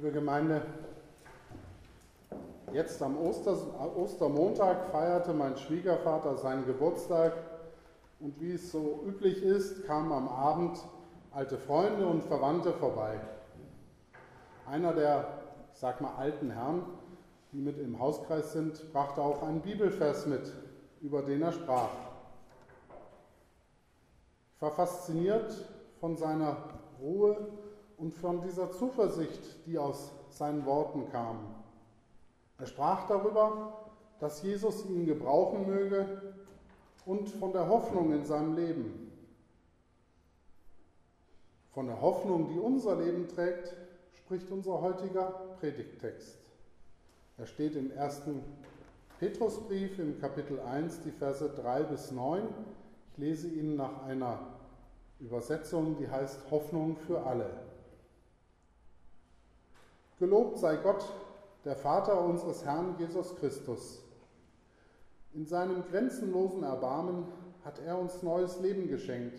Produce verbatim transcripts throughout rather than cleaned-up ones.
Liebe Gemeinde, jetzt am Oster, Ostermontag feierte mein Schwiegervater seinen Geburtstag und wie es so üblich ist, kamen am Abend alte Freunde und Verwandte vorbei. Einer der, ich sag mal, alten Herren, die mit im Hauskreis sind, brachte auch einen Bibelvers mit, über den er sprach. Ich war fasziniert von seiner Ruhe und von dieser Zuversicht, die aus seinen Worten kam. Er sprach darüber, dass Jesus ihn gebrauchen möge und von der Hoffnung in seinem Leben. Von der Hoffnung, die unser Leben trägt, spricht unser heutiger Predigttext. Er steht im ersten Petrusbrief im Kapitel eins, die Verse drei bis neun. Ich lese Ihnen nach einer Übersetzung, die heißt Hoffnung für alle. Gelobt sei Gott, der Vater unseres Herrn Jesus Christus. In seinem grenzenlosen Erbarmen hat er uns neues Leben geschenkt.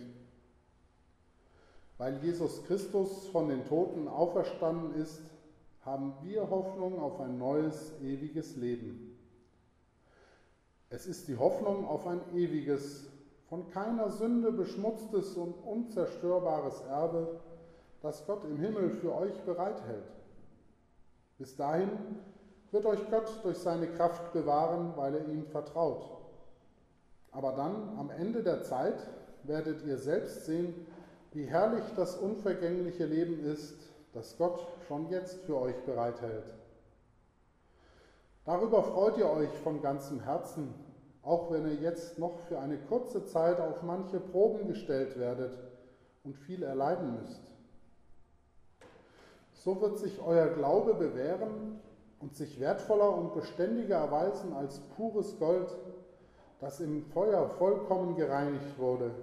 Weil Jesus Christus von den Toten auferstanden ist, haben wir Hoffnung auf ein neues, ewiges Leben. Es ist die Hoffnung auf ein ewiges, von keiner Sünde beschmutztes und unzerstörbares Erbe, das Gott im Himmel für euch bereithält. Bis dahin wird euch Gott durch seine Kraft bewahren, weil er ihm vertraut. Aber dann, am Ende der Zeit, werdet ihr selbst sehen, wie herrlich das unvergängliche Leben ist, das Gott schon jetzt für euch bereithält. Darüber freut ihr euch von ganzem Herzen, auch wenn ihr jetzt noch für eine kurze Zeit auf manche Proben gestellt werdet und viel erleiden müsst. So wird sich euer Glaube bewähren und sich wertvoller und beständiger erweisen als pures Gold, das im Feuer vollkommen gereinigt wurde.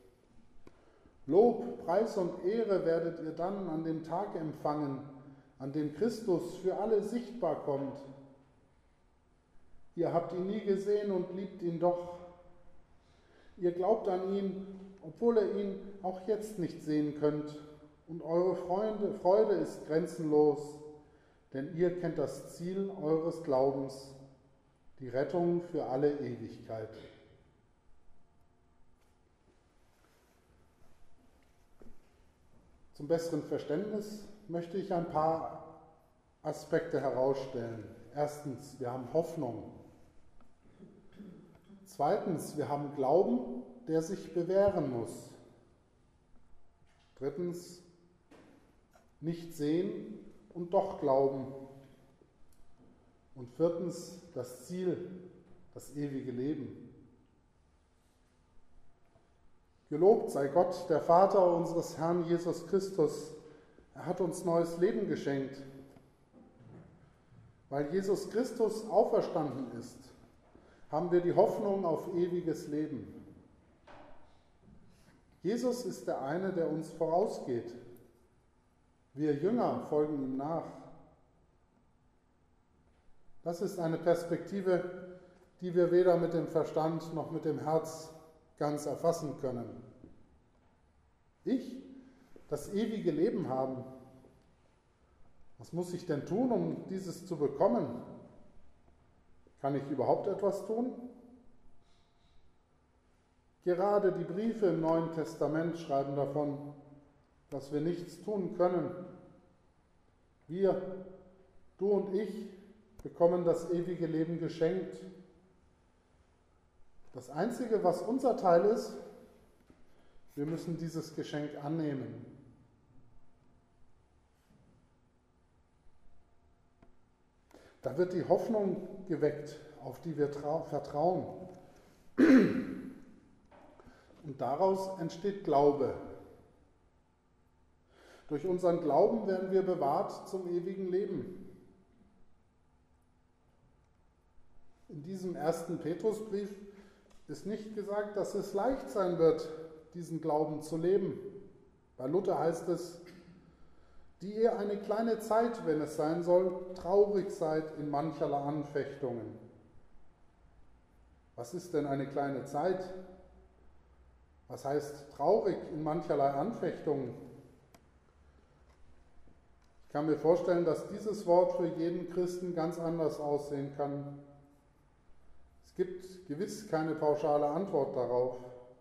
Lob, Preis und Ehre werdet ihr dann an dem Tag empfangen, an dem Christus für alle sichtbar kommt. Ihr habt ihn nie gesehen und liebt ihn doch. Ihr glaubt an ihn, obwohl ihr ihn auch jetzt nicht sehen könnt. Und eure Freunde, Freude ist grenzenlos, denn ihr kennt das Ziel eures Glaubens, die Rettung für alle Ewigkeit. Zum besseren Verständnis möchte ich ein paar Aspekte herausstellen. Erstens, wir haben Hoffnung. Zweitens, wir haben Glauben, der sich bewähren muss. Drittens, nicht sehen und doch glauben. Und viertens, das Ziel, das ewige Leben. Gelobt sei Gott, der Vater unseres Herrn Jesus Christus. Er hat uns neues Leben geschenkt. Weil Jesus Christus auferstanden ist, haben wir die Hoffnung auf ewiges Leben. Jesus ist der eine, der uns vorausgeht. Wir Jünger folgen ihm nach. Das ist eine Perspektive, die wir weder mit dem Verstand noch mit dem Herz ganz erfassen können. Ich, das ewige Leben haben. Was muss ich denn tun, um dieses zu bekommen? Kann ich überhaupt etwas tun? Gerade die Briefe im Neuen Testament schreiben davon, dass wir nichts tun können. Wir, du und ich, bekommen das ewige Leben geschenkt. Das Einzige, was unser Teil ist, wir müssen dieses Geschenk annehmen. Da wird die Hoffnung geweckt, auf die wir vertrauen. Und daraus entsteht Glaube. Durch unseren Glauben werden wir bewahrt zum ewigen Leben. In diesem ersten Petrusbrief ist nicht gesagt, dass es leicht sein wird, diesen Glauben zu leben. Bei Luther heißt es, die ihr eine kleine Zeit, wenn es sein soll, traurig seid in mancherlei Anfechtungen. Was ist denn eine kleine Zeit? Was heißt traurig in mancherlei Anfechtungen? Ich kann mir vorstellen, dass dieses Wort für jeden Christen ganz anders aussehen kann. Es gibt gewiss keine pauschale Antwort darauf.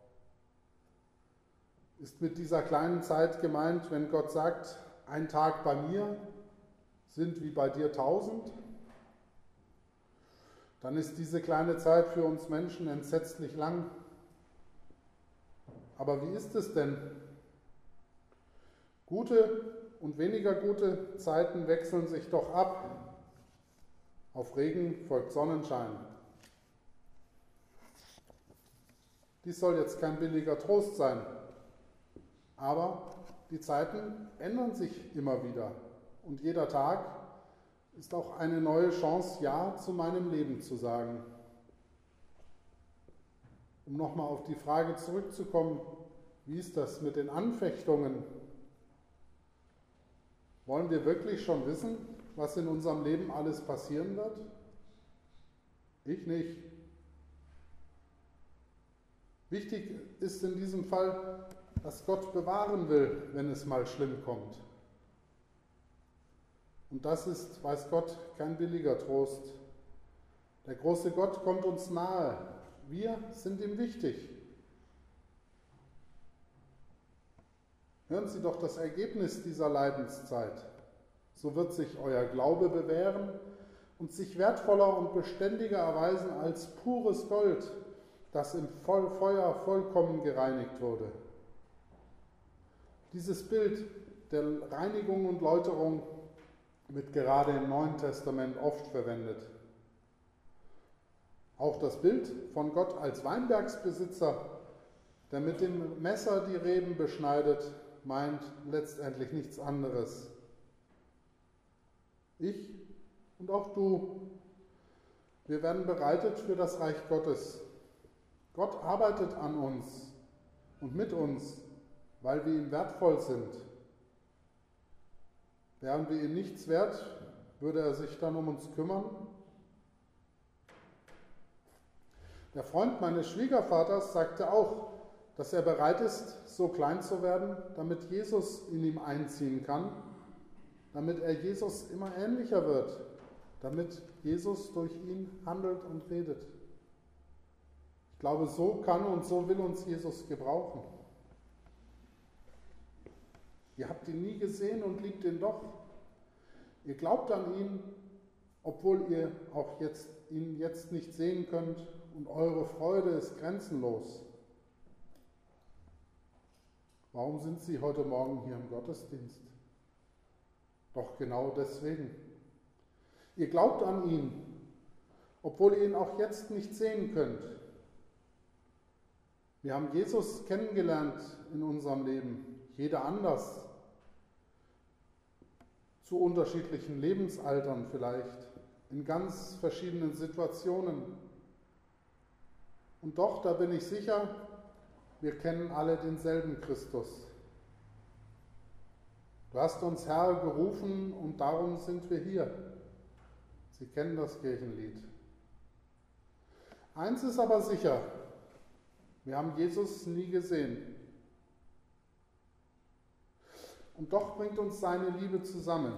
Ist mit dieser kleinen Zeit gemeint, wenn Gott sagt, ein Tag bei mir sind wie bei dir tausend? Dann ist diese kleine Zeit für uns Menschen entsetzlich lang. Aber wie ist es denn? Gute und weniger gute Zeiten wechseln sich doch ab. Auf Regen folgt Sonnenschein. Dies soll jetzt kein billiger Trost sein. Aber die Zeiten ändern sich immer wieder. Und jeder Tag ist auch eine neue Chance, Ja zu meinem Leben zu sagen. Um nochmal auf die Frage zurückzukommen, wie ist das mit den Anfechtungen? Wollen wir wirklich schon wissen, was in unserem Leben alles passieren wird? Ich nicht. Wichtig ist in diesem Fall, dass Gott bewahren will, wenn es mal schlimm kommt. Und das ist, weiß Gott, kein billiger Trost. Der große Gott kommt uns nahe. Wir sind ihm wichtig. Hören Sie doch das Ergebnis dieser Leidenszeit. So wird sich euer Glaube bewähren und sich wertvoller und beständiger erweisen als pures Gold, das im Feuer vollkommen gereinigt wurde. Dieses Bild der Reinigung und Läuterung wird gerade im Neuen Testament oft verwendet. Auch das Bild von Gott als Weinbergsbesitzer, der mit dem Messer die Reben beschneidet, meint letztendlich nichts anderes. Ich und auch du, wir werden bereitet für das Reich Gottes. Gott arbeitet an uns und mit uns, weil wir ihm wertvoll sind. Wären wir ihm nichts wert, würde er sich dann um uns kümmern? Der Freund meines Schwiegervaters sagte auch, dass er bereit ist, so klein zu werden, damit Jesus in ihm einziehen kann, damit er Jesus immer ähnlicher wird, damit Jesus durch ihn handelt und redet. Ich glaube, so kann und so will uns Jesus gebrauchen. Ihr habt ihn nie gesehen und liebt ihn doch. Ihr glaubt an ihn, obwohl ihr auch jetzt, ihn jetzt nicht sehen könnt, und eure Freude ist grenzenlos. Warum sind Sie heute Morgen hier im Gottesdienst? Doch genau deswegen. Ihr glaubt an ihn, obwohl ihr ihn auch jetzt nicht sehen könnt. Wir haben Jesus kennengelernt in unserem Leben, jeder anders, zu unterschiedlichen Lebensaltern vielleicht, in ganz verschiedenen Situationen. Und doch, da bin ich sicher, wir kennen alle denselben Christus. Du hast uns, Herr, gerufen und darum sind wir hier. Sie kennen das Kirchenlied. Eins ist aber sicher, wir haben Jesus nie gesehen. Und doch bringt uns seine Liebe zusammen.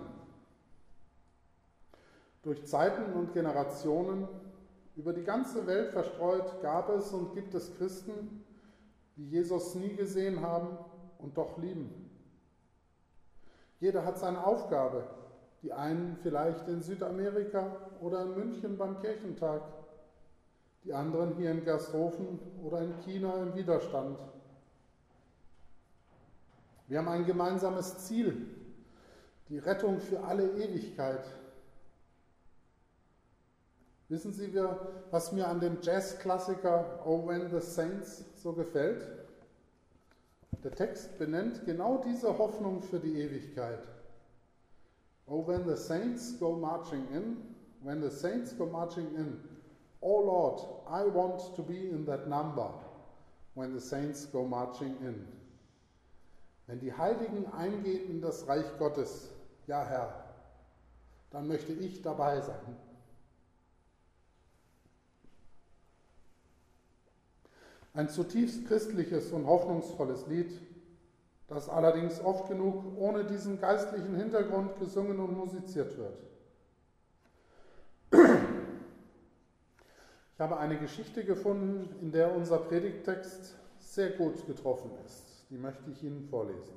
Durch Zeiten und Generationen, über die ganze Welt verstreut, gab es und gibt es Christen, die Jesus nie gesehen haben und doch lieben. Jeder hat seine Aufgabe. Die einen vielleicht in Südamerika oder in München beim Kirchentag, die anderen hier in Gersthofen oder in China im Widerstand. Wir haben ein gemeinsames Ziel, die Rettung für alle Ewigkeit. Wissen Sie, was mir an dem Jazzklassiker Oh When the Saints so gefällt? Der Text benennt genau diese Hoffnung für die Ewigkeit. Oh, when the saints go marching in, when the saints go marching in, oh Lord, I want to be in that number, when the saints go marching in. Wenn die Heiligen eingehen in das Reich Gottes, ja Herr, dann möchte ich dabei sein. Ein zutiefst christliches und hoffnungsvolles Lied, das allerdings oft genug ohne diesen geistlichen Hintergrund gesungen und musiziert wird. Ich habe eine Geschichte gefunden, in der unser Predigttext sehr gut getroffen ist. Die möchte ich Ihnen vorlesen.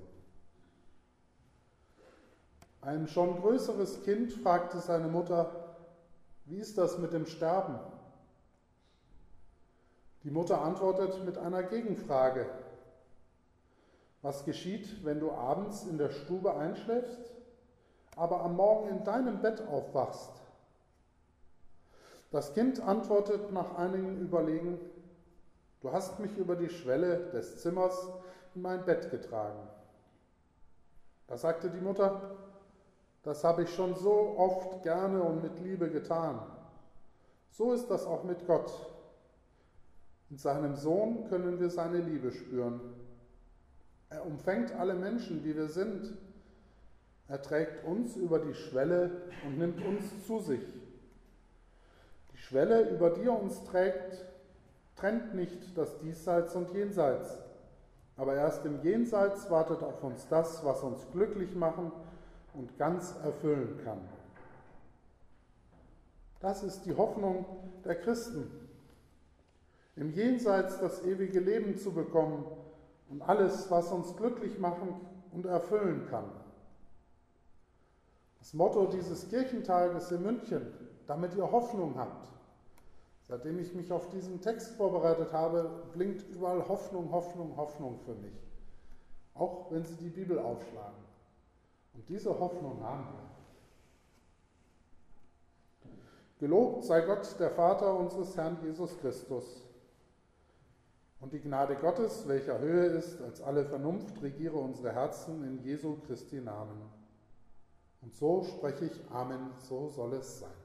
Ein schon größeres Kind fragte seine Mutter: Wie ist das mit dem Sterben? Die Mutter antwortet mit einer Gegenfrage: Was geschieht, wenn du abends in der Stube einschläfst, aber am Morgen in deinem Bett aufwachst? Das Kind antwortet nach einigem Überlegen: Du hast mich über die Schwelle des Zimmers in mein Bett getragen. Da sagte die Mutter: Das habe ich schon so oft gerne und mit Liebe getan. So ist das auch mit Gott. In seinem Sohn können wir seine Liebe spüren. Er umfängt alle Menschen, wie wir sind. Er trägt uns über die Schwelle und nimmt uns zu sich. Die Schwelle, über die er uns trägt, trennt nicht das Diesseits und Jenseits. Aber erst im Jenseits wartet auf uns das, was uns glücklich machen und ganz erfüllen kann. Das ist die Hoffnung der Christen, im Jenseits das ewige Leben zu bekommen und alles, was uns glücklich machen und erfüllen kann. Das Motto dieses Kirchentages in München: Damit ihr Hoffnung habt. Seitdem ich mich auf diesen Text vorbereitet habe, blinkt überall Hoffnung, Hoffnung, Hoffnung für mich. Auch wenn Sie die Bibel aufschlagen. Und diese Hoffnung haben wir. Gelobt sei Gott, der Vater unseres Herrn Jesus Christus. Und die Gnade Gottes, welcher höher ist als alle Vernunft, regiere unsere Herzen in Jesu Christi Namen. Und so spreche ich Amen, so soll es sein.